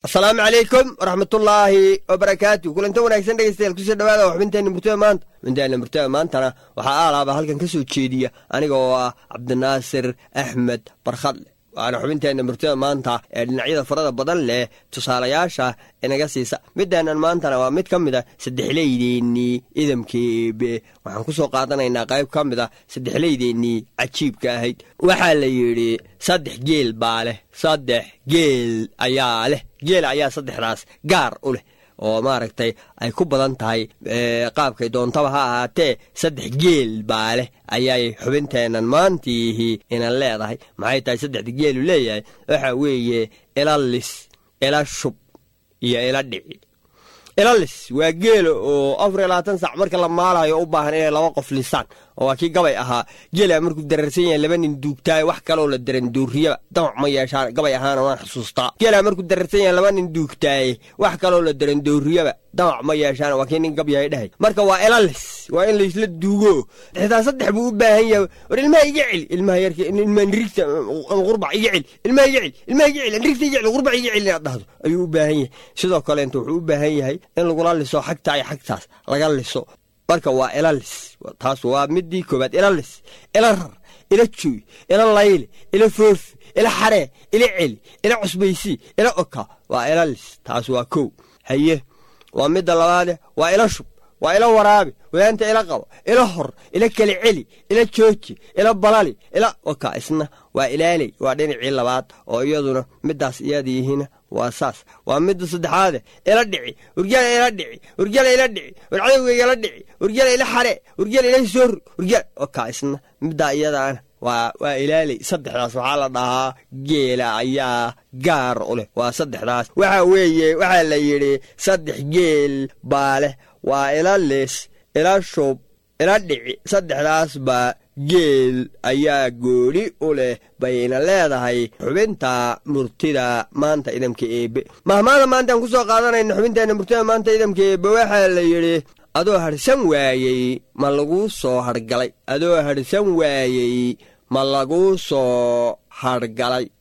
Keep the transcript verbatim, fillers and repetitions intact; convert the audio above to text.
السلام عليكم ورحمة الله وبركاته. كل انتو وناكسن دقيستيال كسي دوادا وحبنتين مرتبة مانتا من دانا مرتبة مانتانا وحا آلابا هالكن كسو تشيدية أنيقو عبد الناصر أحمد برخضل وأنا حبنتين مرتبة مانتا نعيدا فرادة بدن له تصالياشا إناقا سيسا مدانا مانتانا ومد كمدا سدحليديني إذم كيبي وحان كسو قادنا إنا قايب كمدا سدحليديني عجيب كاهيد وحال يري صدح جيل باله صدح جيل أياله جيل أيا صدح راس قار أوله oo maaragtay ay ku badan tahay qaabkay doontaba ha ahaatee saddex geel baa leh ayay xubinteenan maantiihi inaan leedahay maxay tahay saddexda geelu leeyahay waxa weeye ilalis ila shub iyo ila dhici ilalis waa geel oo afar iyo labaatan saac marka la maalayo u baahan inay laba qof lisaan oo kii gabay ahaa geela markuu dararsan yahay laba nin duugtaay wax kale oo la daran duuriya damac ma yeeshaan gabay ahaana waan xusuustaa geela markuu dararsan yahay laba nin duugtaay wax kale oo la daran duuriya damac ma yeeshaan waa kii nin gabay dhahay marka waa ilalis waa in la isla duugo xitaa saddex buu u baahan yahay war ilmaha iga cil ilmaha yarkii ilmaha rigta qurbac iga cil ilmaha iga cil ilmaha iga cil rigta iga cil qurbac iga cil dhahdo ayuu u baahan yahay sidoo kale intuu wuxuu u baahan yahay in lagu la liso xagta ay xagtaas laga liso marka waa ilalis taas waa midii koobaad ilalis ila rar ila juuy ila layl ila foof ila xare ila cil ila cusbaysi ila oka waa ilalis taas waa koow haye waa midda labaad waa ila shub waa ila waraabi waanta ila qabo ila hor ila kala cili ila jooji ila balali ila oka isna waa ilaalay waa dhinacii labaad oo iyaduna midaas iyadiina waa saas waa midda saddexaad ila dhici urjala ila dhici urjala ila dhici urcadawga ila dhici urjala ila xare urjala ila soor urjala oka isna midda iyadana waa waa ilaalay saddexdaas waxa la dhahaa geela ayaa gaar u leh waa saddexdaas waxa weeye waxa la yiri saddex geel baale waa ilalis ila shub ila dhici saddexdaas ba geel ayaa gooli u leh bayna leedahay xubinta murtida maanta idamka eebe mahmaada maanta aan ku soo qaadanayna xubinteena murtida maanta idamka eebe waxa la yiri adoo harsan waayay ma lagu soo hargalay adoo harsan waayay ma lagu soo hargalay